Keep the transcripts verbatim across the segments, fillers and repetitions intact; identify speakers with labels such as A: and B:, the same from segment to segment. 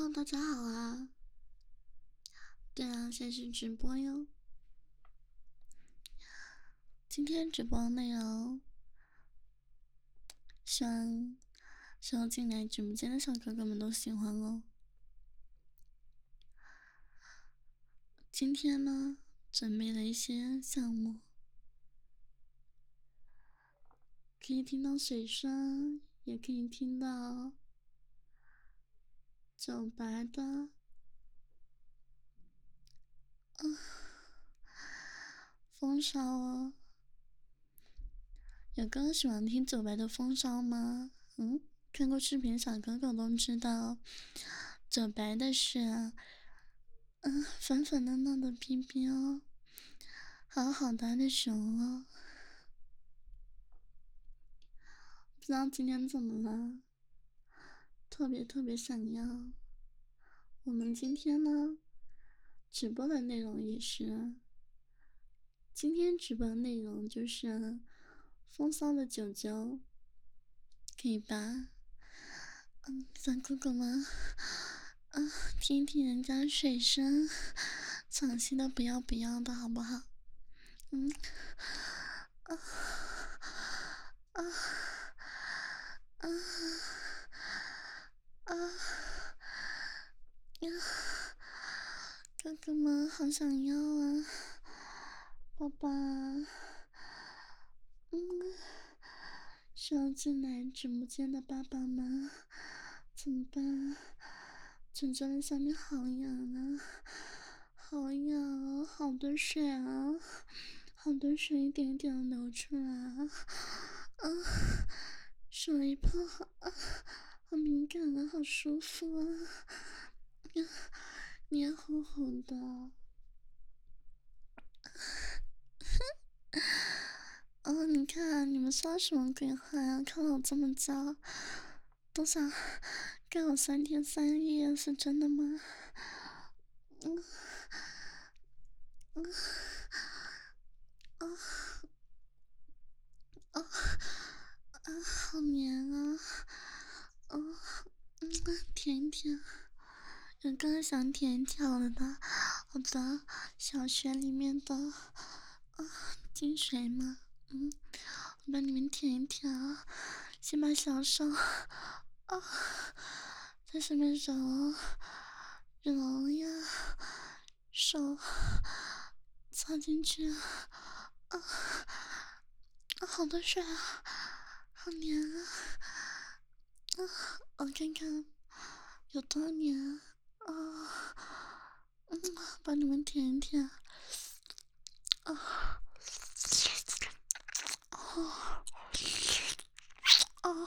A: 大家好啊！对啊，现在是直播哟。今天直播内容，希望希望进来直播间的小哥哥们都喜欢哦。今天呢，准备了一些项目，可以听到水声，也可以听到酒白的，嗯，风骚哦。有哥哥喜欢听酒白的风骚吗？嗯，看过视频小哥哥都知道，酒白的是，嗯，粉粉嫩嫩的屁屁哦，还有好大的熊哦。不知道今天怎么了，特别特别想要。我们今天呢，直播的内容也是，今天直播的内容就是风骚的九九，可以吧？嗯，小哥哥们，啊，听听人家水声，抢戏的不要不要的好不好？嗯，啊啊啊啊呀！哥哥们好想要啊，宝宝，嗯，需要进来直播间的爸爸们怎么办？枕头的下面好痒啊，好痒啊，好多水啊，好多水一点一点的流出来啊，啊，手一碰好啊，好敏感啊，好舒服啊，呀，黏糊糊的。哦，你看你们说什么鬼话呀？看我这么叫，都想干我三天三夜，是真的吗？嗯嗯啊啊啊！好黏啊！哦，嗯，舔一舔。有刚刚想舔一舔我的我的小学里面的啊金水吗？嗯，我帮你们舔一舔啊，先把小手啊在上面揉揉呀，手插进去啊啊，好多水啊，好黏啊啊！我看看有多黏啊，嗯，帮你们舔一舔啊。哦哦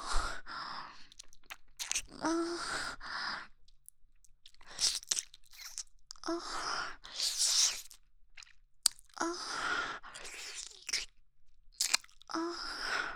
A: 啊啊啊啊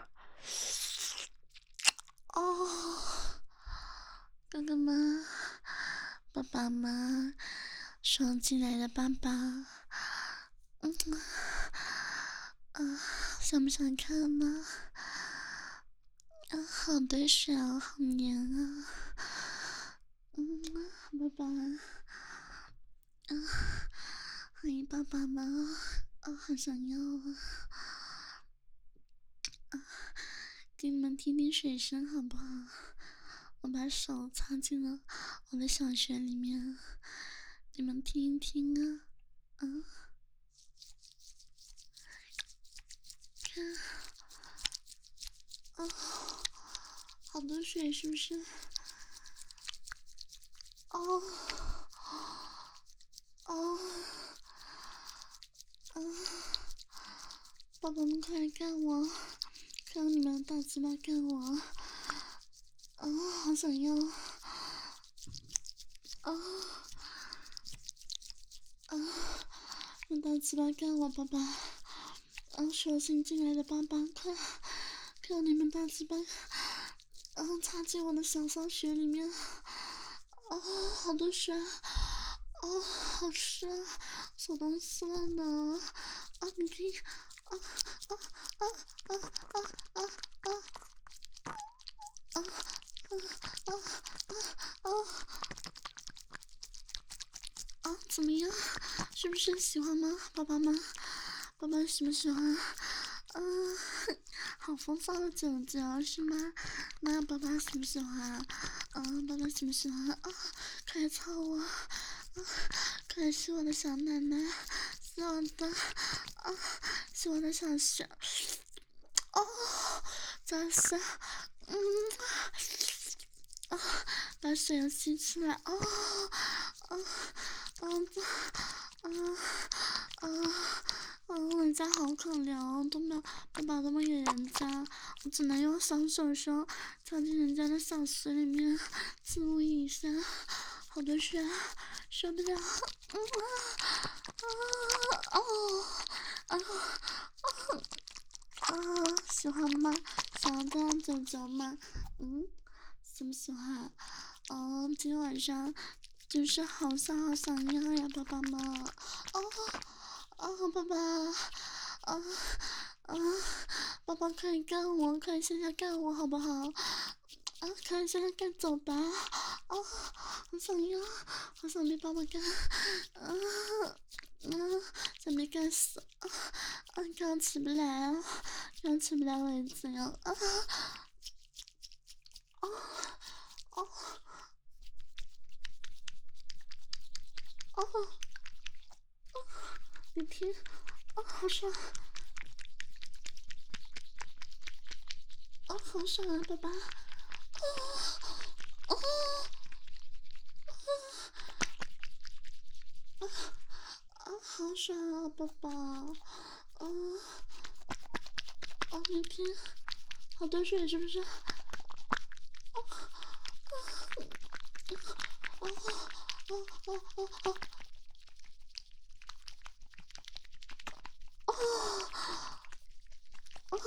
A: 哦！哥哥们、爸爸们，双进来的爸爸，嗯啊，想不想看呢？啊，好多水啊，好黏啊！嗯，爸爸，啊，欢迎爸爸们啊，啊，好想要啊！啊，给你们听听水声好不好？我把手插进了我的小穴里面，你们听一听啊！啊，看，啊，好多水是不是？哦，哦，啊，宝宝们快来干我！看到你们的大鸡巴干我！啊，好想要！啊啊，用大鸡巴干我，爸爸！啊，手心进来的爸爸，快，快用你们大鸡巴，啊，插进我的小骚穴里面！啊，好多水！啊，好湿啊，手都湿了呢！啊，你可以，啊啊啊啊啊啊啊！啊啊啊啊啊！ 怎么样？是不是喜欢吗，宝宝们？宝宝喜不喜欢？嗯，好风骚的姐姐是吗？那宝宝喜不喜欢？嗯，宝宝喜不喜欢啊？快来操我！啊，快来是我的小奶奶，是我的啊，是我的小雪。哦，再下，嗯，啊，把水要吸出来，哦，啊，啊，啊，啊，啊，人家好可怜，都没有爸爸都没给人家，我只能用小手手插进人家的小穴里面自慰一下，好多水，受不了，嗯啊，啊，哦，啊，啊。啊，喜欢吗？喜欢这样九九吗？嗯，喜不喜欢？哦，今天晚上就是好想好想要呀，宝宝们！哦，哦，宝宝，啊啊，宝宝可以干我，可以现在干我，好不好？啊，可以现在干走吧！啊，好想要，好想被爸爸干！啊啊，想被干死！啊啊，刚起不来啊，刚起不来为止呀！啊啊啊啊！你听，啊，好爽！啊，好爽啊，爸爸！啊啊啊啊！好爽啊，宝宝！啊啊，你听，好多水是不是？啊啊啊啊啊啊啊！啊！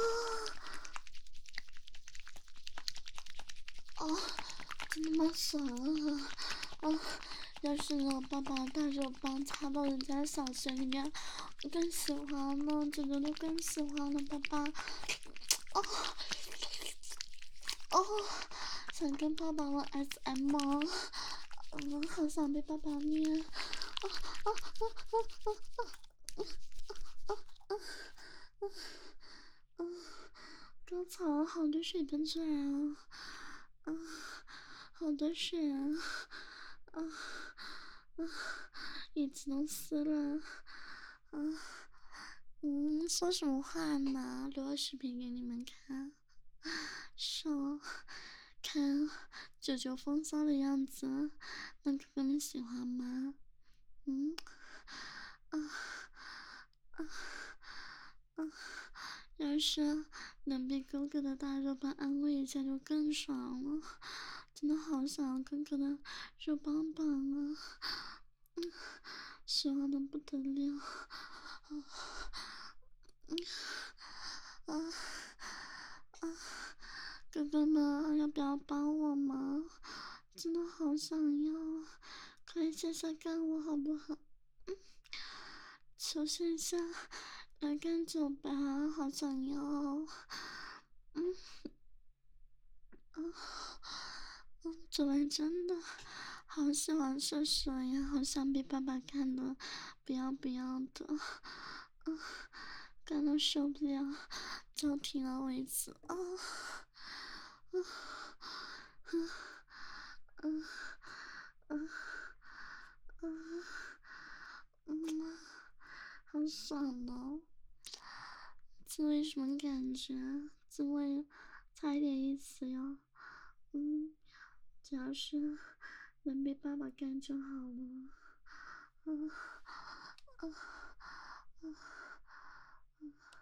A: 哦，真的吗？爽啊！啊，要是我爸爸大手棒插到人家小穴里面，我更喜欢了，真的都更喜欢了，爸爸。哦哦，想跟爸爸玩 S M，嗯，好想被爸爸捏。啊啊啊啊啊啊啊啊！啊，高潮了，好多水喷出来啊！啊，好多水啊！啊啊，椅子都湿了！啊，嗯，说什么话呢？录个视频给你们看，说看九九风骚的样子，那哥哥们喜欢吗？嗯，啊啊啊！要是能被哥哥的大肉棒安慰一下，就更爽了。真的好想要哥哥的肉棒棒啊！嗯，喜欢的不得了。啊嗯啊啊！哥哥们要不要帮我吗？真的好想要，可以下下干我好不好？嗯，求线下来干酒吧，好想要。嗯嗯嗯，昨晚真的好喜欢射手呀，好想被爸爸干的，不要不要的，嗯，干到受不了，叫停了为止啊！嗯嗯嗯嗯嗯嗯，好爽哦！自慰什么感觉？自慰差一点意思哟。嗯，只要是能被爸爸干就好了。嗯啊啊